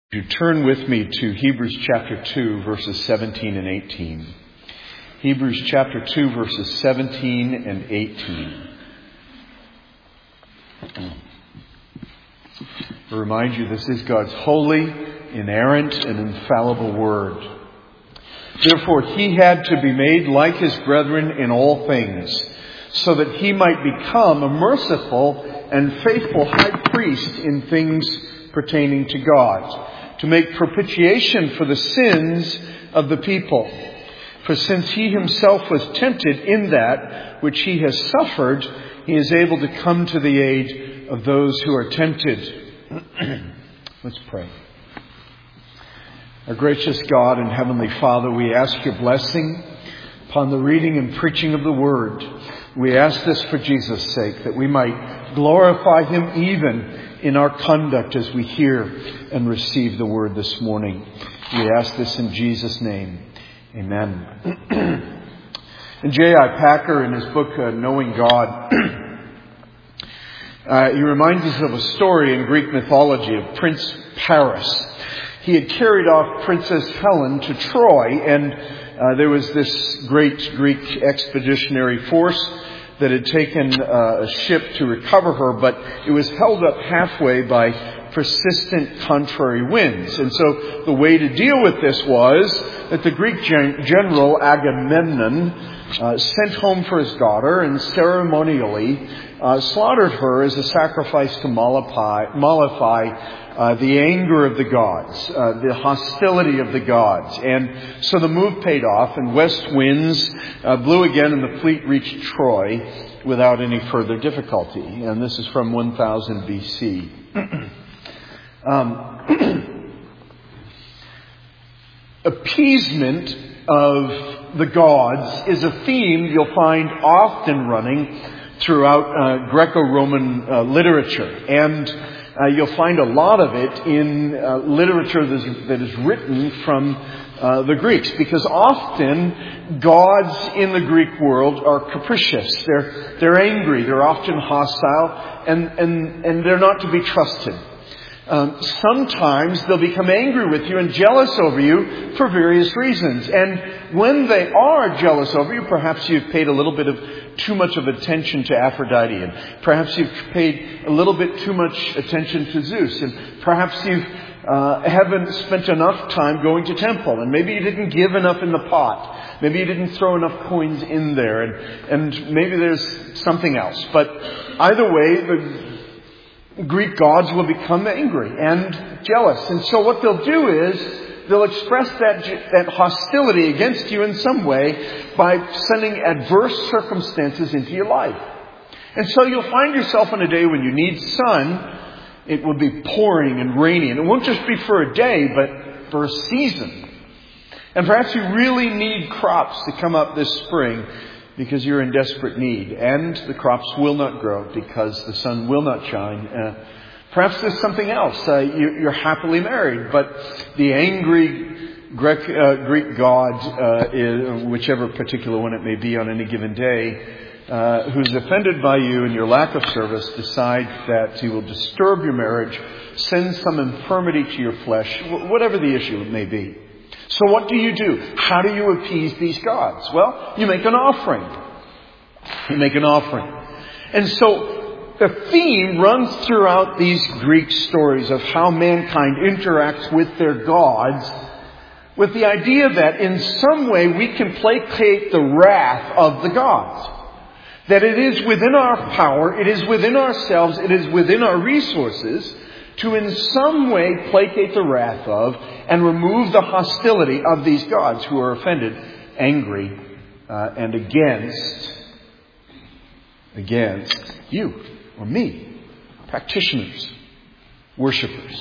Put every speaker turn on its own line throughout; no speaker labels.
You turn with me to Hebrews chapter 2, verses 17 and 18. Hebrews chapter 2, verses 17 and 18. I remind you, this is God's holy, inerrant, and infallible word. Therefore, he had to be made like his brethren in all things, so that he might become a merciful and faithful high priest in things pertaining to God, to make propitiation for the sins of the people. For since he himself was tempted in that which he has suffered, he is able to come to the aid of those who are tempted. Let's pray. Our gracious God and Heavenly Father, we ask your blessing upon the reading and preaching of the Word. We ask this for Jesus' sake, that we might glorify him even in our conduct as we hear and receive the Word this morning. We ask this in Jesus' name. Amen. And J.I. Packer, in his book, Knowing God, he reminds us of a story in Greek mythology of Prince Paris. He had carried off Princess Helen to Troy, and there was this great Greek expeditionary force that had taken a ship to recover her, but it was held up halfway by persistent contrary winds. And so the way to deal with this was that the Greek general Agamemnon sent home for his daughter and ceremonially slaughtered her as a sacrifice to mollify the anger of the gods, the hostility of the gods. And so the move paid off, and west winds blew again, and the fleet reached Troy without any further difficulty. And this is from 1000 BC. Appeasement of the gods is a theme you'll find often running throughout Greco-Roman literature. And you'll find a lot of it in literature that is written from the Greeks, because often gods in the Greek world are capricious. They're angry. They're often hostile, and they're not to be trusted. Sometimes they'll become angry with you and jealous over you for various reasons. And when they are jealous over you, perhaps you've paid a little bit of too much of attention to Aphrodite, and perhaps you've paid a little bit too much attention to Zeus, and perhaps you haven't spent enough time going to temple, and maybe you didn't give enough in the pot, maybe you didn't throw enough coins in there, and maybe there's something else. But either way, the Greek gods will become angry and jealous. And so what they'll do is they'll express that hostility against you in some way by sending adverse circumstances into your life. And so you'll find yourself on a day when you need sun, it will be pouring and rainy. And it won't just be for a day, but for a season. And perhaps you really need crops to come up this spring because you're in desperate need, and the crops will not grow because the sun will not shine. Perhaps there's something else. You're happily married, but the angry Greek god, whichever particular one it may be on any given day, who's offended by you and your lack of service, decides that he will disturb your marriage, send some infirmity to your flesh, whatever the issue may be. So what do? How do you appease these gods? Well, you make an offering. And so the theme runs throughout these Greek stories of how mankind interacts with their gods, with the idea that in some way we can placate the wrath of the gods. That it is within our power, it is within ourselves, it is within our resources to in some way placate the wrath of and remove the hostility of these gods who are offended, angry, and against you or me, practitioners, worshippers.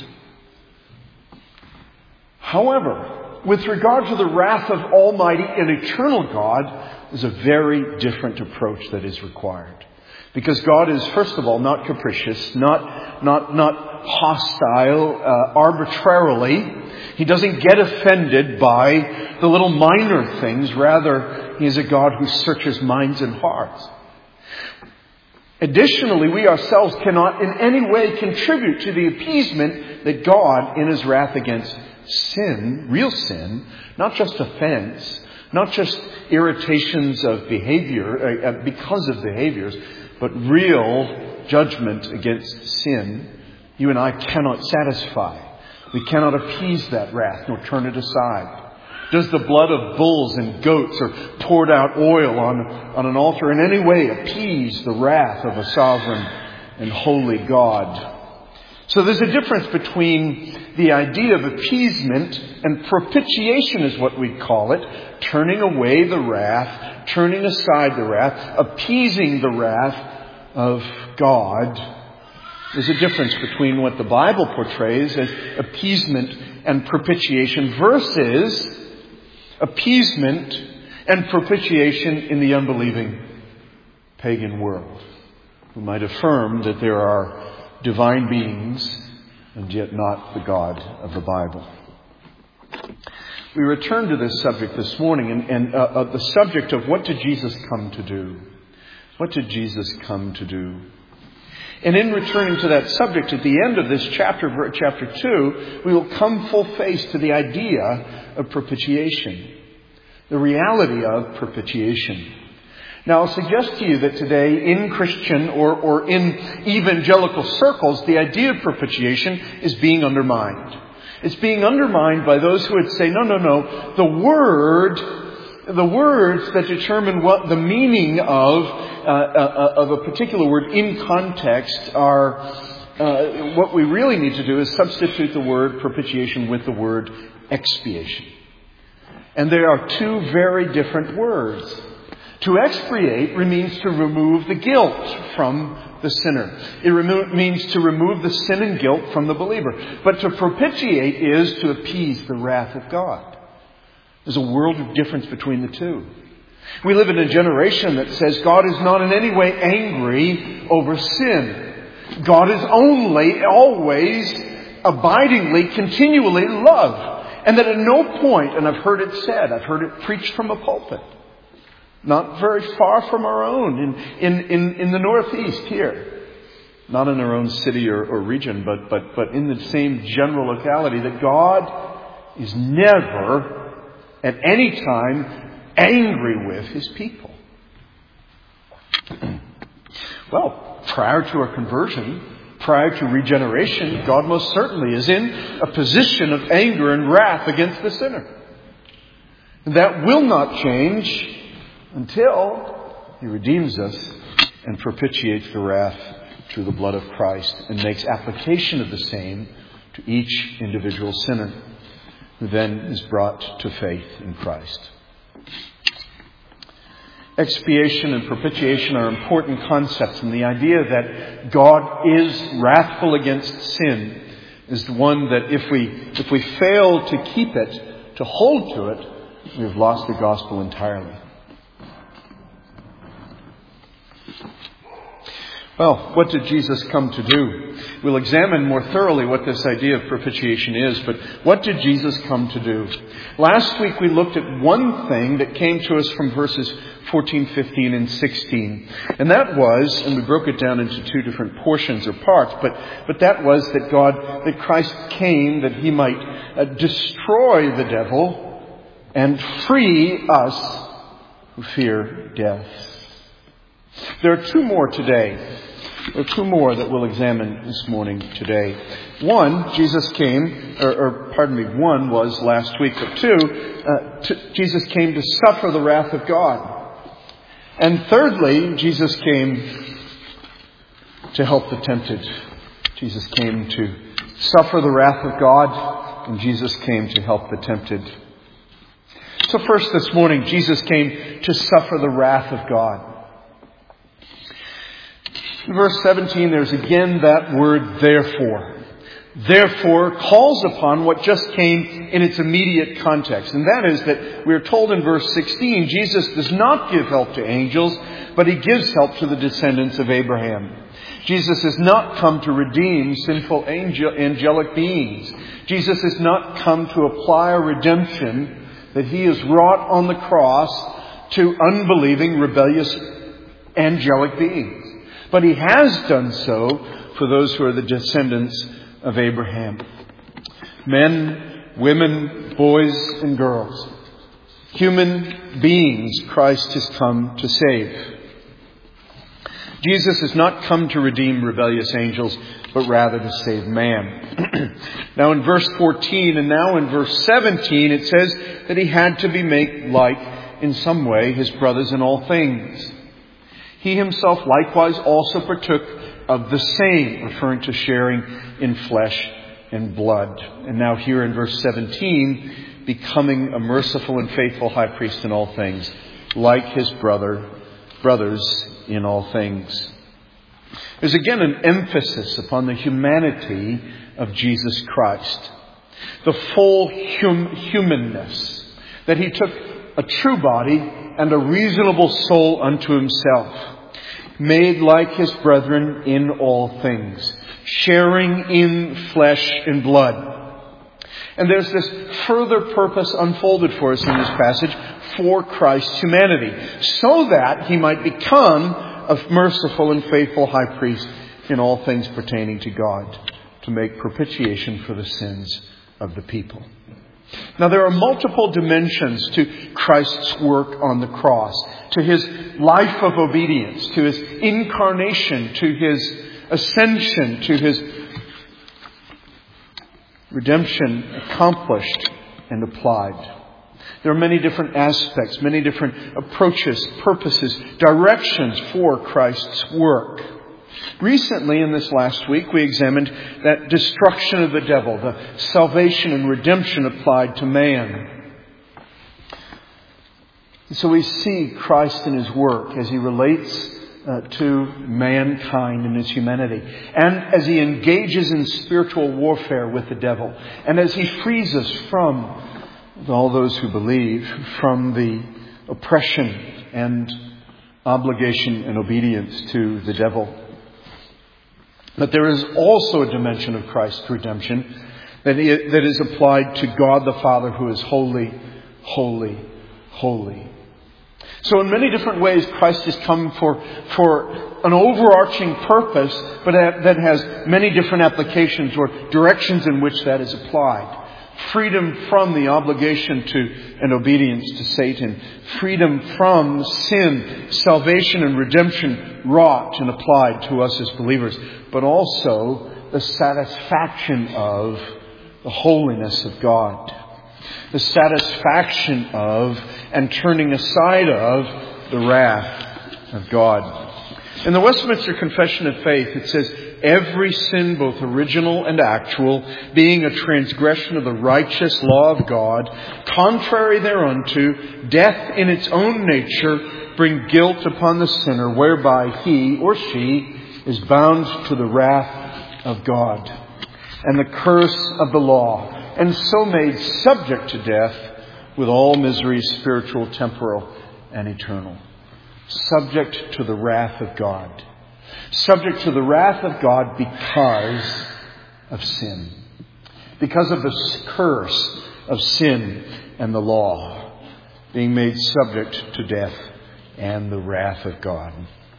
However, with regard to the wrath of Almighty and eternal God, there's a very different approach that is required. Because God is, first of all, not capricious, not hostile arbitrarily. He doesn't get offended by the little minor things. Rather, He is a God who searches minds and hearts. Additionally, we ourselves cannot in any way contribute to the appeasement that God, in His wrath against sin, real sin, not just offense, not just irritations of behavior, because of behaviors, but real judgment against sin, you and I cannot satisfy. We cannot appease that wrath nor turn it aside. Does the blood of bulls and goats or poured out oil on an altar in any way appease the wrath of a sovereign and holy God? So there's a difference between the idea of appeasement and propitiation is what we call it. Turning away the wrath, turning aside the wrath, appeasing the wrath of God. There's a difference between what the Bible portrays as appeasement and propitiation versus appeasement and propitiation in the unbelieving pagan world, who might affirm that there are divine beings and yet not the God of the Bible. We return to this subject this morning and the subject of what did Jesus come to do? What did Jesus come to do? And in returning to that subject at the end of this chapter 2, we will come full face to the idea of propitiation, the reality of propitiation. Now, I'll suggest to you that today in Christian or in evangelical circles, the idea of propitiation is being undermined. It's being undermined by those who would say, no, the words that determine what the meaning of a particular word in context are, what we really need to do is substitute the word propitiation with the word expiation. And they are two very different words. To expiate means to remove the guilt from the sinner. It means to remove the sin and guilt from the believer. But to propitiate is to appease the wrath of God. There's a world of difference between the two. We live in a generation that says God is not in any way angry over sin. God is only, always, abidingly, continually love. And that at no point, and I've heard it said, I've heard it preached from a pulpit, not very far from our own, in the Northeast here, not in our own city or region, but in the same general locality, that God is never at any time angry with His people. Well, prior to our conversion, prior to regeneration, God most certainly is in a position of anger and wrath against the sinner. And that will not change until He redeems us and propitiates the wrath through the blood of Christ and makes application of the same to each individual sinner who then is brought to faith in Christ. Expiation and propitiation are important concepts, and the idea that God is wrathful against sin is the one that if we fail to keep it, to hold to it, we have lost the gospel entirely. Well, what did Jesus come to do? We'll examine more thoroughly what this idea of propitiation is, but what did Jesus come to do? Last week we looked at one thing that came to us from verses 14, 15, and 16. And that was, and we broke it down into two different portions or parts, but that was that Christ came that He might destroy the devil and free us who fear death. There are two more today. There are two more that we'll examine this morning today. One, Jesus came, one was last week, but Jesus came to suffer the wrath of God. And thirdly, Jesus came to help the tempted. Jesus came to suffer the wrath of God, and Jesus came to help the tempted. So first this morning, Jesus came to suffer the wrath of God. In verse 17, there's again that word, therefore. Therefore calls upon what just came in its immediate context. And that is that we're told in verse 16, Jesus does not give help to angels, but He gives help to the descendants of Abraham. Jesus has not come to redeem sinful angelic beings. Jesus has not come to apply a redemption that He has wrought on the cross to unbelieving, rebellious angelic beings. But He has done so for those who are the descendants of Abraham. Men, women, boys and girls. Human beings Christ has come to save. Jesus has not come to redeem rebellious angels, but rather to save man. Now in verse 14 and now in verse 17, it says that He had to be made like, in some way, His brothers in all things. He Himself likewise also partook of the same, referring to sharing in flesh and blood. And now here in verse 17, becoming a merciful and faithful high priest in all things, like His brothers in all things. There's again an emphasis upon the humanity of Jesus Christ. The full humanness. That He took a true body and a reasonable soul unto Himself. Made like His brethren in all things. Sharing in flesh and blood. And there's this further purpose unfolded for us in this passage for Christ's humanity, so that He might become a merciful and faithful high priest in all things pertaining to God, to make propitiation for the sins of the people. Now there are multiple dimensions to Christ's work on the cross, to His life of obedience, to His incarnation, to His ascension, to His redemption accomplished and applied. There are many different aspects, many different approaches, purposes, directions for Christ's work. Recently, in this last week, we examined that destruction of the devil, the salvation and redemption applied to man. So we see Christ in His work as He relates to mankind in His humanity. And as He engages in spiritual warfare with the devil. And as He frees us from all those who believe from the oppression and obligation and obedience to the devil. But there is also a dimension of Christ's redemption that is applied to God the Father, who is holy, holy, holy. So in many different ways, Christ has come for an overarching purpose, but that has many different applications or directions in which that is applied. Freedom from the obligation to and obedience to Satan. Freedom from sin, salvation and redemption wrought and applied to us as believers. But also the satisfaction of the holiness of God. The satisfaction of and turning aside of the wrath of God. In the Westminster Confession of Faith, it says, every sin, both original and actual, being a transgression of the righteous law of God, contrary thereunto, death in its own nature, bring guilt upon the sinner, whereby he or she is bound to the wrath of God and the curse of the law, and so made subject to death with all miseries, spiritual, temporal, and eternal. Subject to the wrath of God. Subject to the wrath of God because of sin. Because of the curse of sin and the law. Being made subject to death and the wrath of God.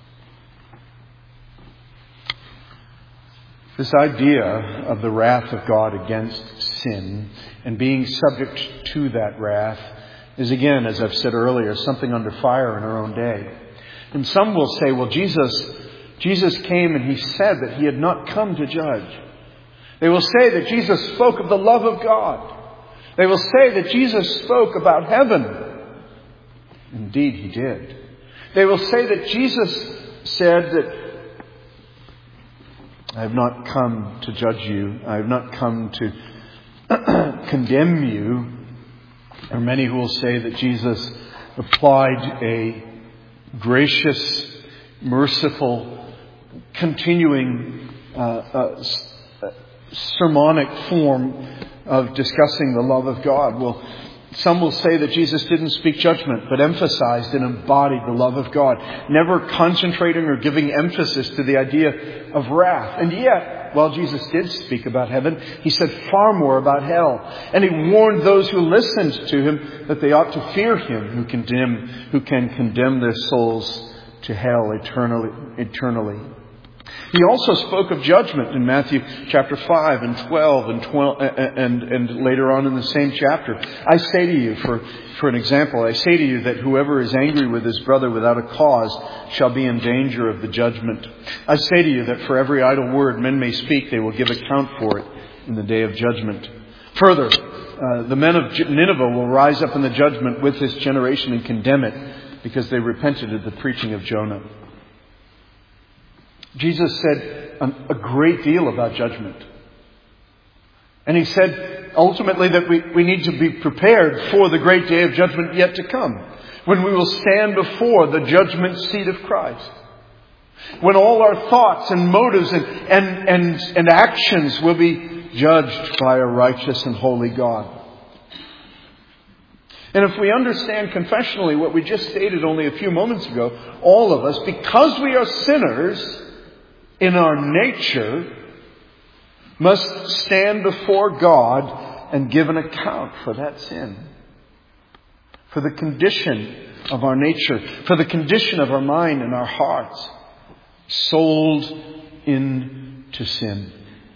This idea of the wrath of God against sin and being subject to that wrath is, again, as I've said earlier, something under fire in our own day. And some will say, well, Jesus came and He said that He had not come to judge. They will say that Jesus spoke of the love of God. They will say that Jesus spoke about heaven. Indeed, He did. They will say that Jesus said that I have not come to judge you. I have not come to condemn you. There are many who will say that Jesus applied a gracious, merciful, continuing sermonic form of discussing the love of God. Well, some will say that Jesus didn't speak judgment, but emphasized and embodied the love of God, never concentrating or giving emphasis to the idea of wrath. And yet, while Jesus did speak about heaven, He said far more about hell. And He warned those who listened to Him that they ought to fear Him who can condemn their souls to hell eternally. He also spoke of judgment in Matthew chapter 5 and 12 and later on in the same chapter. I say to you, for an example, I say to you that whoever is angry with his brother without a cause shall be in danger of the judgment. I say to you that for every idle word men may speak, they will give account for it in the day of judgment. Further, the men of Nineveh will rise up in the judgment with this generation and condemn it because they repented at the preaching of Jonah. Jesus said a great deal about judgment. And He said ultimately that we need to be prepared for the great day of judgment yet to come, when we will stand before the judgment seat of Christ. When all our thoughts and motives and actions will be judged by a righteous and holy God. And if we understand confessionally what we just stated only a few moments ago, all of us, because we are sinners in our nature, must stand before God and give an account for that sin. For the condition of our nature, for the condition of our mind and our hearts, sold into sin,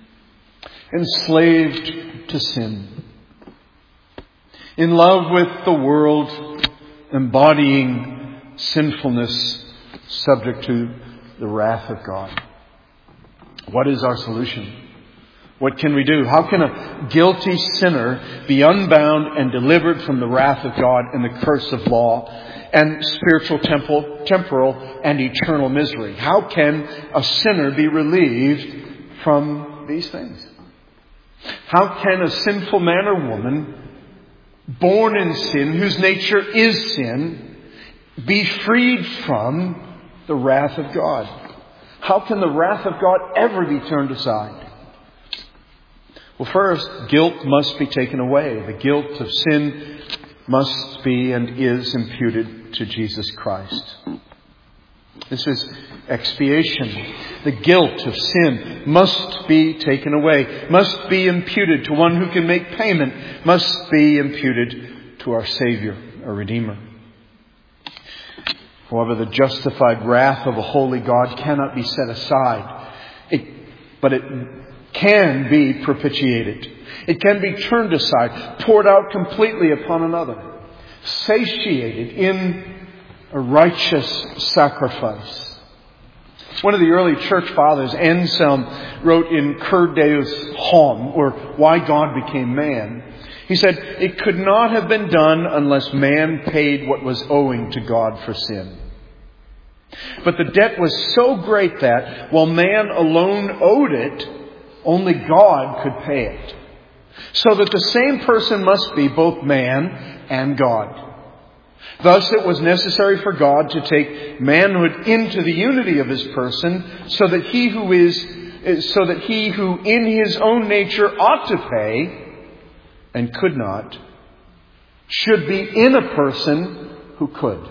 enslaved to sin, in love with the world, embodying sinfulness, subject to the wrath of God. What is our solution? What can we do? How can a guilty sinner be unbound and delivered from the wrath of God and the curse of law and spiritual, temporal, and eternal misery? How can a sinner be relieved from these things? How can a sinful man or woman, born in sin, whose nature is sin, be freed from the wrath of God? How can the wrath of God ever be turned aside? Well, first, guilt must be taken away. The guilt of sin must be and is imputed to Jesus Christ. This is expiation. The guilt of sin must be taken away, must be imputed to one who can make payment, must be imputed to our Savior, our Redeemer. However, the justified wrath of a holy God cannot be set aside, but it can be propitiated. It can be turned aside, poured out completely upon another, satiated in a righteous sacrifice. One of the early church fathers, Anselm, wrote in Cur Deus Homo, or Why God Became Man. He said, it could not have been done unless man paid what was owing to God for sin. But the debt was so great that, while man alone owed it, only God could pay it. So that the same person must be both man and God. Thus it was necessary for God to take manhood into the unity of His person, so that he who in his own nature ought to pay and could not, should be in a person who could.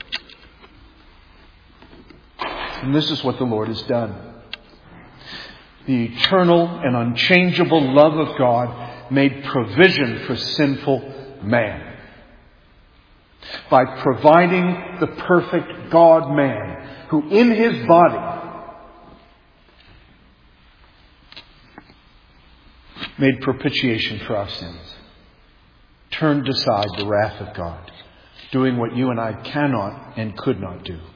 And this is what the Lord has done. The eternal and unchangeable love of God made provision for sinful man by providing the perfect God-man who in His body made propitiation for our sins, turned aside the wrath of God, doing what you and I cannot and could not do.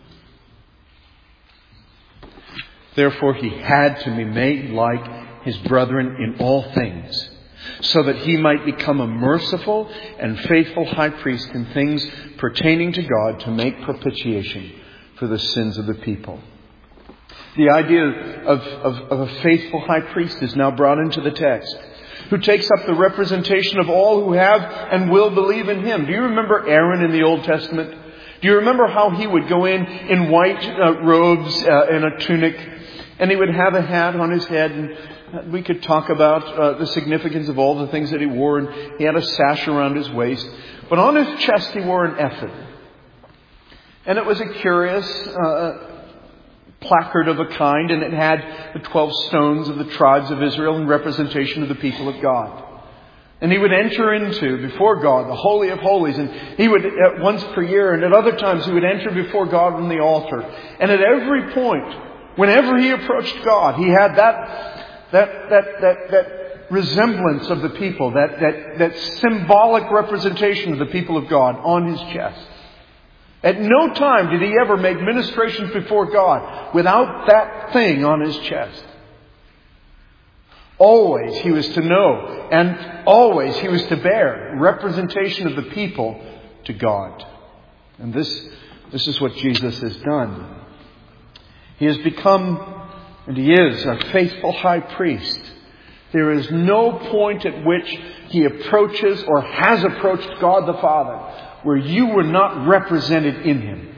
Therefore, He had to be made like His brethren in all things, so that He might become a merciful and faithful high priest in things pertaining to God, to make propitiation for the sins of the people. The idea of a faithful high priest is now brought into the text, who takes up the representation of all who have and will believe in Him. Do you remember Aaron in the Old Testament? Do you remember how he would go in white robes and a tunic, and he would have a hat on his head, and we could talk about the significance of all the things that he wore, and he had a sash around his waist. But on his chest he wore an ephod. And it was a curious placard of a kind, and it had the 12 stones of the tribes of Israel in representation of the people of God. And he would enter into, before God, the Holy of Holies. And he would, once per year, and at other times, he would enter before God on the altar. And at every point, Whenever he approached God, he had that resemblance of the people, that symbolic representation of the people of God on his chest. At no time did he ever make ministrations before God without that thing on his chest. Always he was to know, and always he was to bear representation of the people to God. And this is what Jesus has done. He has become, and he is, a faithful high priest. There is no point at which he approaches or has approached God the Father where you were not represented in him.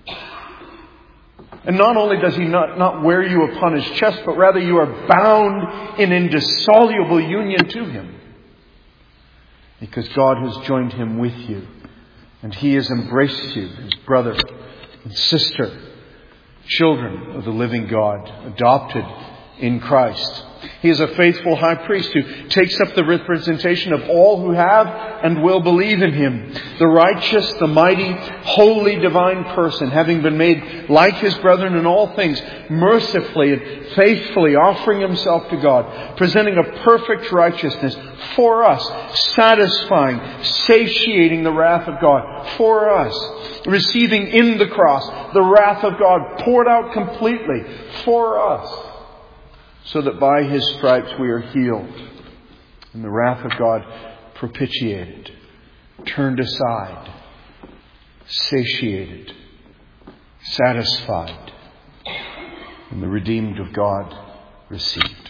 And not only does he not wear you upon his chest, but rather you are bound in indissoluble union to him. Because God has joined him with you. And he has embraced you as brother and sister, children of the living God, adopted in Christ. He is a faithful high priest who takes up the representation of all who have and will believe in him. The righteous, the mighty, holy, divine person, having been made like his brethren in all things, mercifully and faithfully offering himself to God, presenting a perfect righteousness for us, satisfying, satiating the wrath of God for us, receiving in the cross the wrath of God poured out completely for us, so that by his stripes we are healed, and the wrath of God propitiated, turned aside, satiated, satisfied, and the redeemed of God received.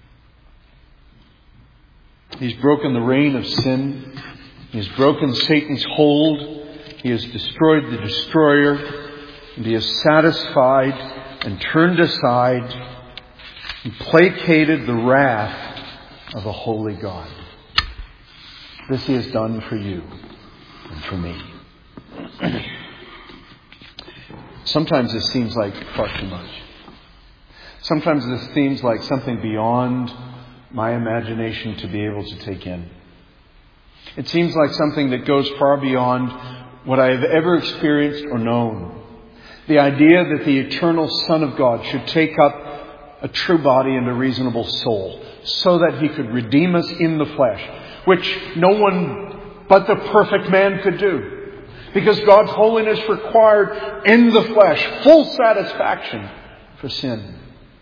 He's broken the reign of sin. He has broken Satan's hold. He has destroyed the destroyer. And he has satisfied and turned aside and placated the wrath of a holy God. This he has done for you and for me. Sometimes this seems like far too much. Sometimes this seems like something beyond my imagination to be able to take in. It seems like something that goes far beyond what I have ever experienced or known. The idea that the eternal Son of God should take up a true body and a reasonable soul, so that he could redeem us in the flesh, which no one but the perfect man could do. Because God's holiness required in the flesh full satisfaction for sin.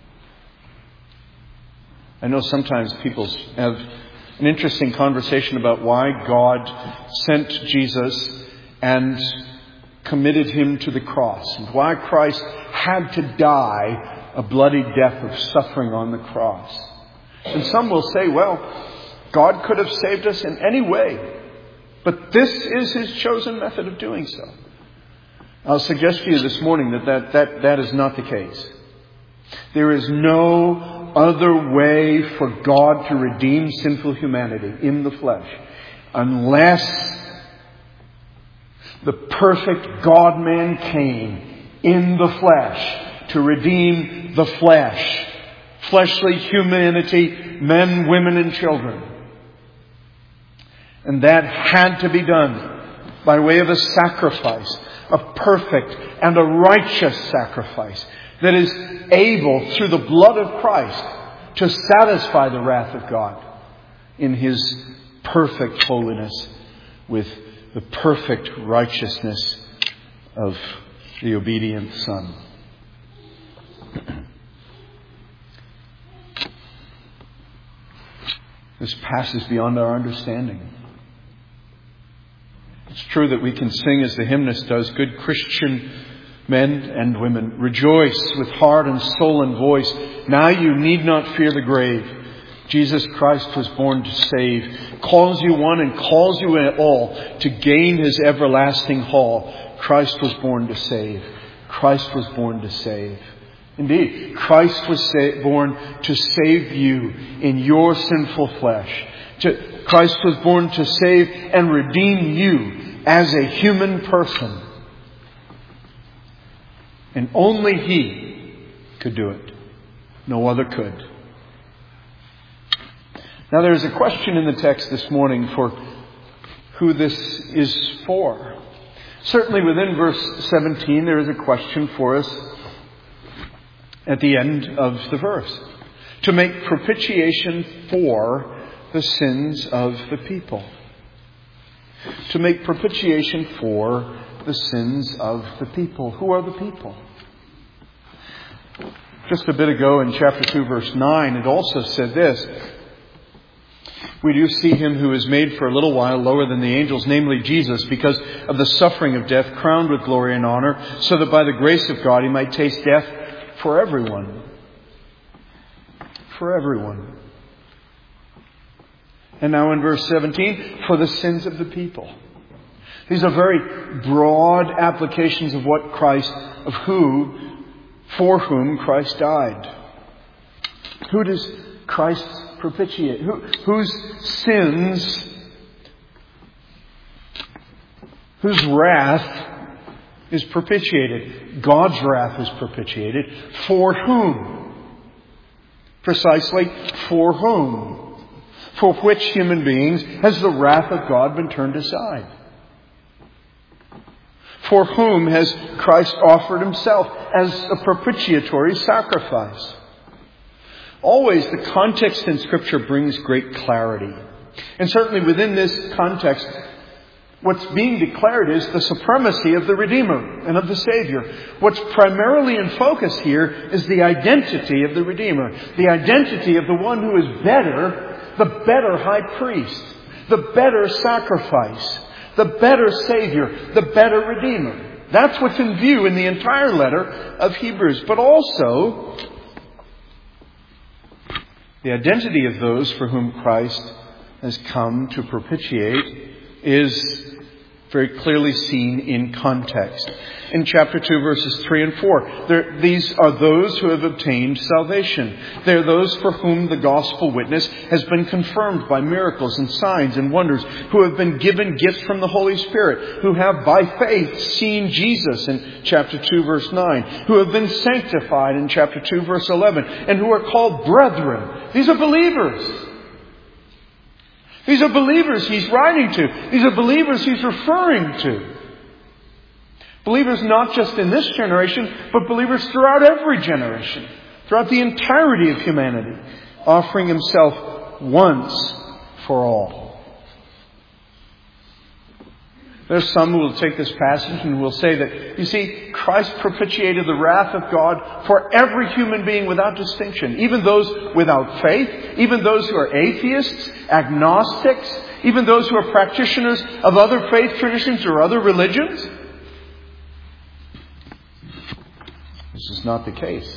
I know sometimes people have an interesting conversation about why God sent Jesus and committed him to the cross, and why Christ had to die a bloody death of suffering on the cross. And some will say, well, God could have saved us in any way, but this is his chosen method of doing so. I'll suggest to you this morning that is not the case. There is no other way for God to redeem sinful humanity in the flesh unless the perfect God-man came in the flesh to redeem the flesh, fleshly humanity, men, women, and children. And that had to be done by way of a sacrifice, a perfect and a righteous sacrifice that is able, through the blood of Christ, to satisfy the wrath of God in his perfect holiness with the perfect righteousness of the obedient Son. This passes beyond our understanding. It's true that we can sing, as the hymnist does, good Christian men and women, rejoice with heart and soul and voice. Now you need not fear the grave. Jesus Christ was born to save, calls you one and calls you all to gain his everlasting hall. Christ was born to save. Christ was born to save. Indeed, Christ was born to save you in your sinful flesh. Christ was born to save and redeem you as a human person. And only he could do it. No other could. Now there is a question in the text this morning for who this is for. Certainly within verse 17 there is a question for us. at the end of the verse. To make propitiation for the sins of the people. To make propitiation for the sins of the people. Who are the people? Just a bit ago in chapter 2, verse 9, it also said this. We do see him who is made for a little while lower than the angels, namely Jesus, because of the suffering of death, crowned with glory and honor, so that by the grace of God he might taste death for everyone. For everyone. And now in verse 17, for the sins of the people. These are very broad applications of what for whom Christ died. Who does Christ propitiate? Whose sins, whose wrath is propitiated? God's wrath is propitiated. For whom? Precisely, for whom? For which human beings has the wrath of God been turned aside? For whom has Christ offered himself as a propitiatory sacrifice? Always the context in Scripture brings great clarity. And certainly within this context, what's being declared is the supremacy of the Redeemer and of the Savior. What's primarily in focus here is the identity of the Redeemer. The identity of the one who is better, the better high priest, the better sacrifice, the better Savior, the better Redeemer. That's what's in view in the entire letter of Hebrews. But also, the identity of those for whom Christ has come to propitiate is very clearly seen in context. In chapter 2, verses 3 and 4, these are those who have obtained salvation. They are those for whom the gospel witness has been confirmed by miracles and signs and wonders, who have been given gifts from the Holy Spirit, who have by faith seen Jesus in chapter 2, verse 9, who have been sanctified in chapter 2, verse 11, and who are called brethren. These are believers. These are believers he's writing to. These are believers he's referring to. Believers not just in this generation, but believers throughout every generation, throughout the entirety of humanity, offering himself once for all. There's some who will take this passage and will say that, you see, Christ propitiated the wrath of God for every human being without distinction. Even those without faith, even those who are atheists, agnostics, even those who are practitioners of other faith traditions or other religions. This is not the case.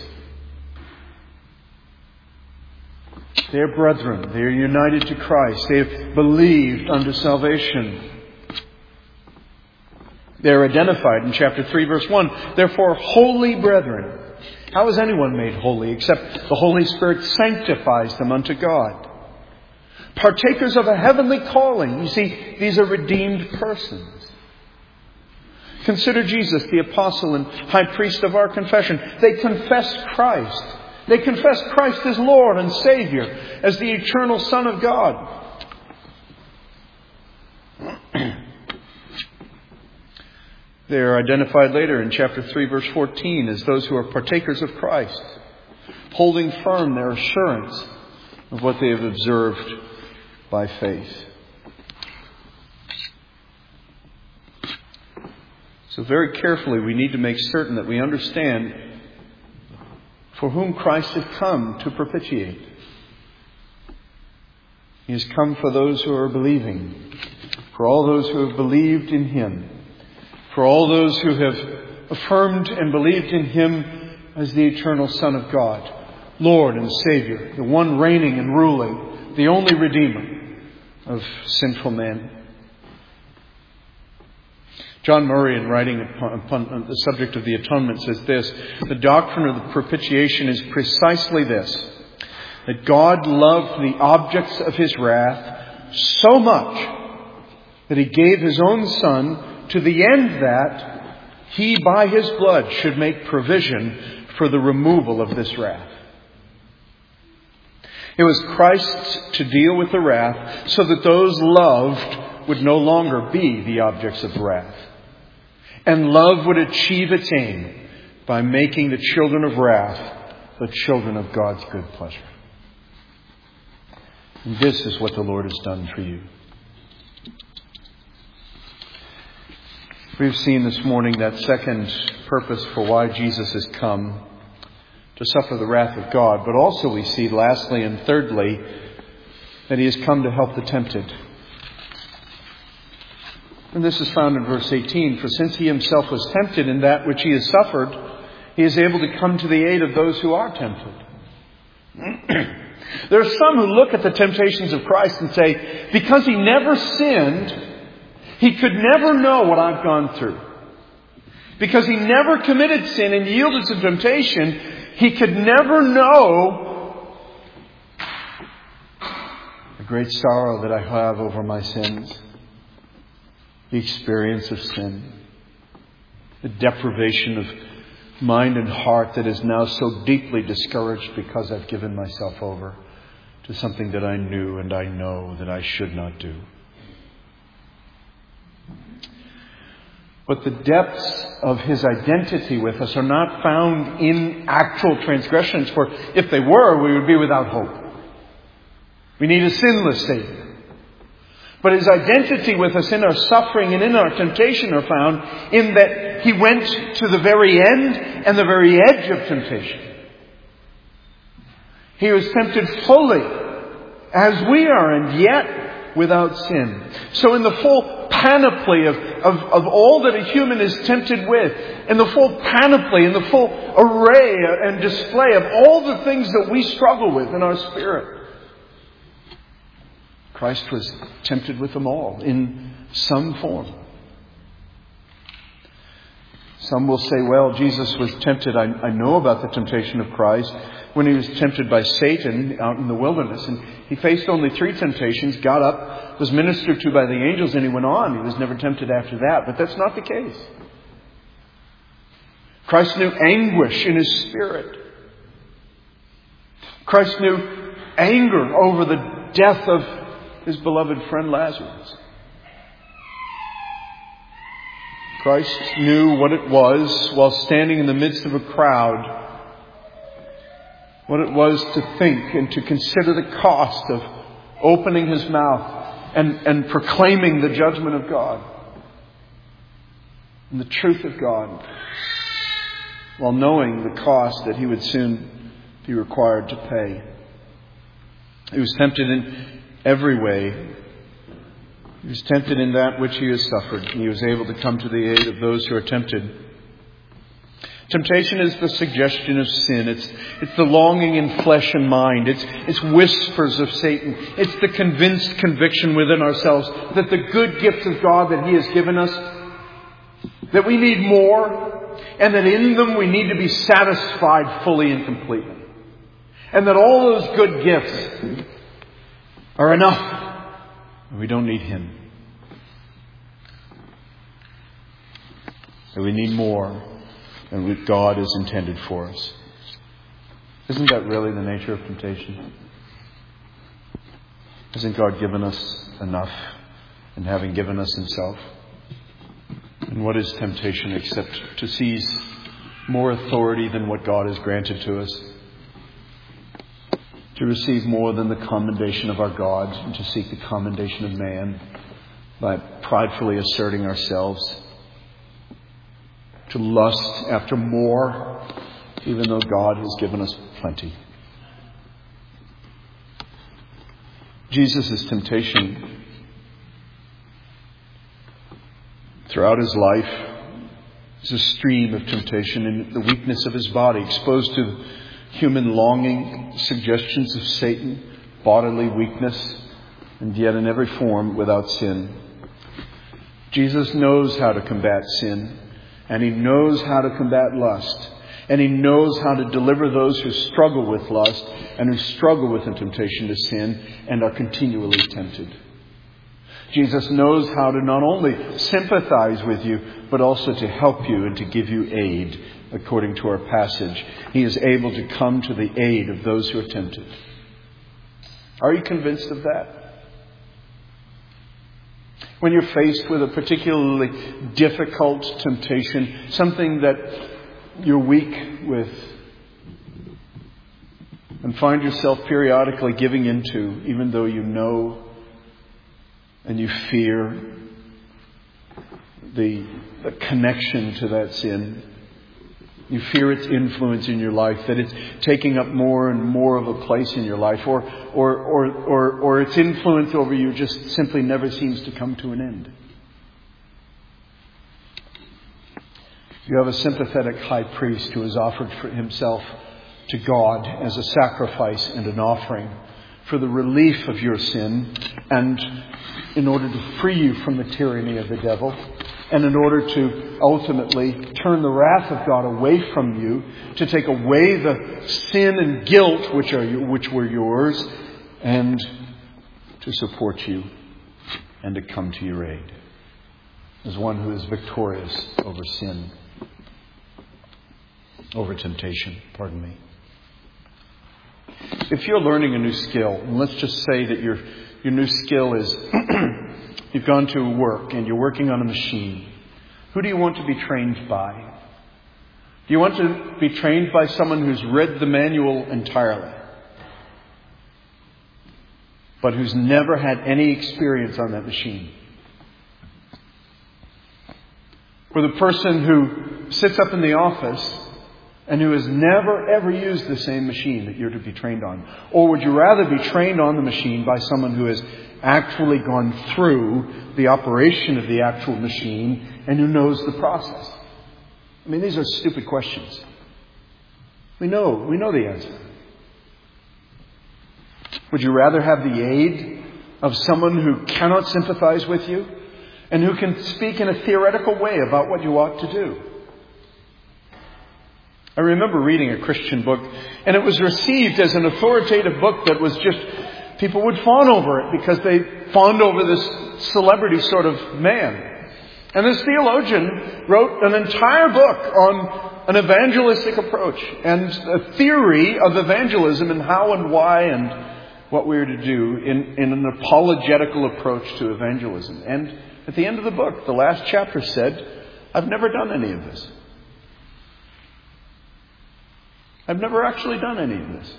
They are brethren. They are united to Christ. They have believed unto salvation. They are identified in chapter 3, verse 1. Therefore, holy brethren. How is anyone made holy except the Holy Spirit sanctifies them unto God? Partakers of a heavenly calling. You see, these are redeemed persons. Consider Jesus, the apostle and high priest of our confession. They confess Christ. They confess Christ as Lord and Savior, as the eternal Son of God. They are identified later in chapter 3, verse 14 as those who are partakers of Christ, holding firm their assurance of what they have observed by faith. So very carefully we need to make certain that we understand for whom Christ has come to propitiate. He has come for those who are believing, for all those who have believed in Him, for all those who have affirmed and believed in Him as the eternal Son of God, Lord and Savior, the one reigning and ruling, the only Redeemer of sinful men. John Murray, in writing upon the subject of the atonement, says this: the doctrine of the propitiation is precisely this, that God loved the objects of His wrath so much that He gave His own Son, to the end that He, by His blood, should make provision for the removal of this wrath. It was Christ's to deal with the wrath so that those loved would no longer be the objects of wrath. And love would achieve its aim by making the children of wrath the children of God's good pleasure. And this is what the Lord has done for you. We've seen this morning that second purpose for why Jesus has come, to suffer the wrath of God. But also we see, lastly and thirdly, that He has come to help the tempted. And this is found in verse 18. For since He Himself was tempted in that which He has suffered, He is able to come to the aid of those who are tempted. There are some who look at the temptations of Christ and say, because He never sinned, He could never know what I've gone through. Because He never committed sin and yielded to temptation, He could never know the great sorrow that I have over my sins. The experience of sin. The deprivation of mind and heart that is now so deeply discouraged because I've given myself over to something that I knew and I know that I should not do. But the depths of His identity with us are not found in actual transgressions, for if they were, we would be without hope. We need a sinless Savior. But His identity with us in our suffering and in our temptation are found in that He went to the very end and the very edge of temptation. He was tempted fully as we are, and yet without sin. So in the full panoply of all that a human is tempted with, in the full panoply, in the full array and display of all the things that we struggle with in our spirit, Christ was tempted with them all in some form. Some will say, well, Jesus was tempted. I know about the temptation of Christ when He was tempted by Satan out in the wilderness. And He faced only 3 temptations, got up, was ministered to by the angels, and He went on. He was never tempted after that. But that's not the case. Christ knew anguish in His spirit. Christ knew anger over the death of His beloved friend Lazarus. Christ knew what it was while standing in the midst of a crowd, what it was to think and to consider the cost of opening His mouth and proclaiming the judgment of God and the truth of God, while knowing the cost that He would soon be required to pay. He was tempted in every way. He was tempted in that which He has suffered. He was able to come to the aid of those who are tempted. Temptation is the suggestion of sin. It's the longing in flesh and mind. It's whispers of Satan. It's the convinced conviction within ourselves that the good gifts of God that He has given us, that we need more, and that in them we need to be satisfied fully and completely. And that all those good gifts are enough. And we don't need Him. That we need more than what God has intended for us. Isn't that really the nature of temptation? Hasn't God given us enough in having given us Himself? And what is temptation except to seize more authority than what God has granted to us? To receive more than the commendation of our God, and to seek the commendation of man by pridefully asserting ourselves. To lust after more, even though God has given us plenty. Jesus' temptation throughout His life is a stream of temptation in the weakness of His body, exposed to human longing, suggestions of Satan, bodily weakness, and yet in every form without sin. Jesus knows how to combat sin, and He knows how to combat lust, and He knows how to deliver those who struggle with lust and who struggle with the temptation to sin and are continually tempted. Jesus knows how to not only sympathize with you, but also to help you and to give you aid. According to our passage, He is able to come to the aid of those who are tempted. Are you convinced of that? When you're faced with a particularly difficult temptation, something that you're weak with, and find yourself periodically giving into, even though you know and you fear the connection to that sin. You fear its influence in your life, that it's taking up more and more of a place in your life, or its influence over you just simply never seems to come to an end. You have a sympathetic high priest who has offered for himself to God as a sacrifice and an offering for the relief of your sin, and in order to free you from the tyranny of the devil, and in order to ultimately turn the wrath of God away from you, to take away the sin and guilt which were yours, and to support you and to come to your aid as one who is victorious over sin, over temptation, If you're learning a new skill, and let's just say that your new skill is you've gone to work and you're working on a machine. Who do you want to be trained by? Do you want to be trained by someone who's read the manual entirely, but who's never had any experience on that machine? Or the person who sits up in the office and who has never ever used the same machine that you're to be trained on? Or would you rather be trained on the machine by someone who has actually gone through the operation of the actual machine and who knows the process? I mean, these are stupid questions. We know the answer. Would you rather have the aid of someone who cannot sympathize with you and who can speak in a theoretical way about what you ought to do? I remember reading a Christian book, and it was received as an authoritative book that was just, people would fawn over it because they fawned over this celebrity sort of man. And this theologian wrote an entire book on an evangelistic approach and a theory of evangelism and how and why and what we are to do in an apologetical approach to evangelism. And at the end of the book, the last chapter said, I've never done any of this. I've never actually done any of this.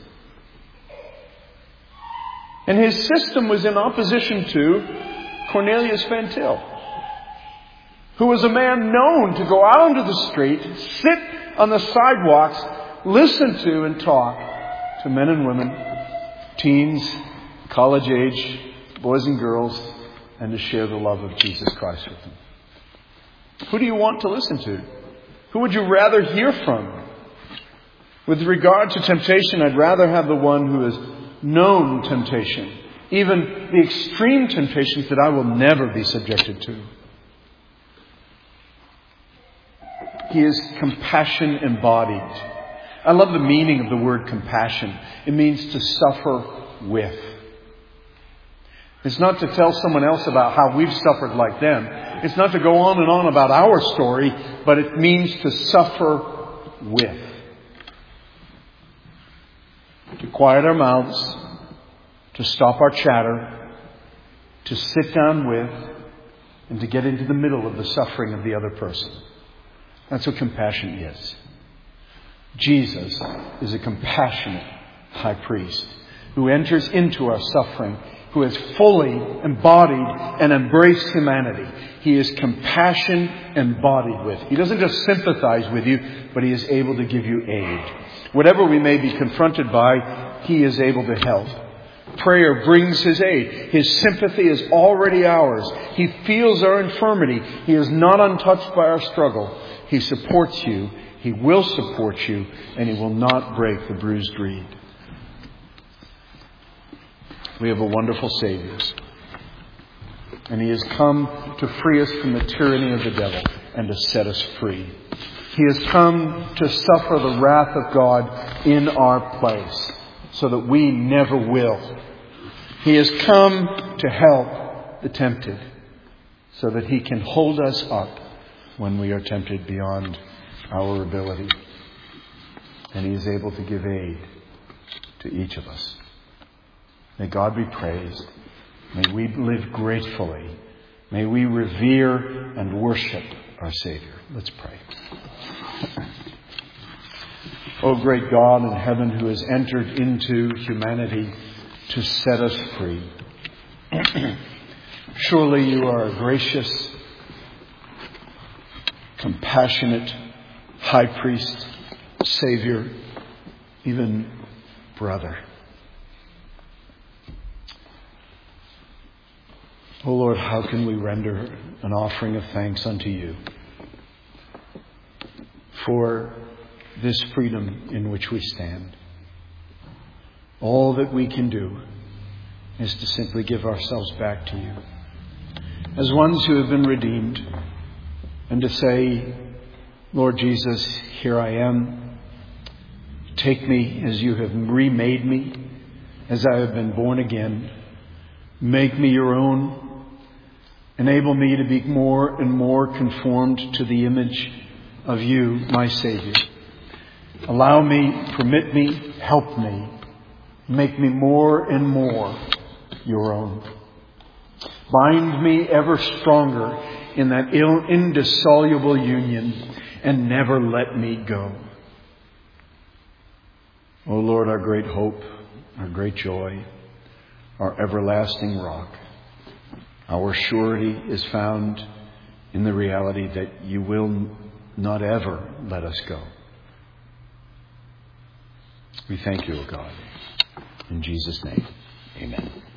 And his system was in opposition to Cornelius Van Til, who was a man known to go out into the street, sit on the sidewalks, listen to and talk to men and women, teens, college age, boys and girls, and to share the love of Jesus Christ with them. Who do you want to listen to? Who would you rather hear from? With regard to temptation, I'd rather have the one who has known temptation, even the extreme temptations that I will never be subjected to. He is compassion embodied. I love the meaning of the word compassion. It means to suffer with. It's not to tell someone else about how we've suffered like them. It's not to go on and on about our story, but it means to suffer with. To quiet our mouths, to stop our chatter, to sit down with, and to get into the middle of the suffering of the other person. That's what compassion is. Jesus is a compassionate high priest who enters into our suffering, who has fully embodied and embraced humanity. He is compassion embodied with. He doesn't just sympathize with you, but he is able to give you aid. Whatever we may be confronted by, he is able to help. Prayer brings his aid. His sympathy is already ours. He feels our infirmity. He is not untouched by our struggle. He supports you. He will support you. And he will not break the bruised reed. We have a wonderful Savior. And he has come to free us from the tyranny of the devil and to set us free. He has come to suffer the wrath of God in our place so that we never will. He has come to help the tempted so that he can hold us up when we are tempted beyond our ability. And he is able to give aid to each of us. May God be praised. May we live gratefully. May we revere and worship our Savior. Let's pray. O great God in heaven, who has entered into humanity to set us free. Surely you are a gracious, compassionate high priest, Savior, even brother. O Lord, how can we render an offering of thanks unto you for this freedom in which we stand? All that we can do is to simply give ourselves back to you as ones who have been redeemed, and to say, Lord Jesus, here I am. Take me as you have remade me, as I have been born again. Make me your own. Enable me to be more and more conformed to the image of you, my Savior. Allow me, permit me, help me. Make me more and more your own. Bind me ever stronger in that indissoluble union and never let me go. O Lord, our great hope, our great joy, our everlasting rock, our surety is found in the reality that you will not ever let us go. We thank you, O God. In Jesus' name, amen.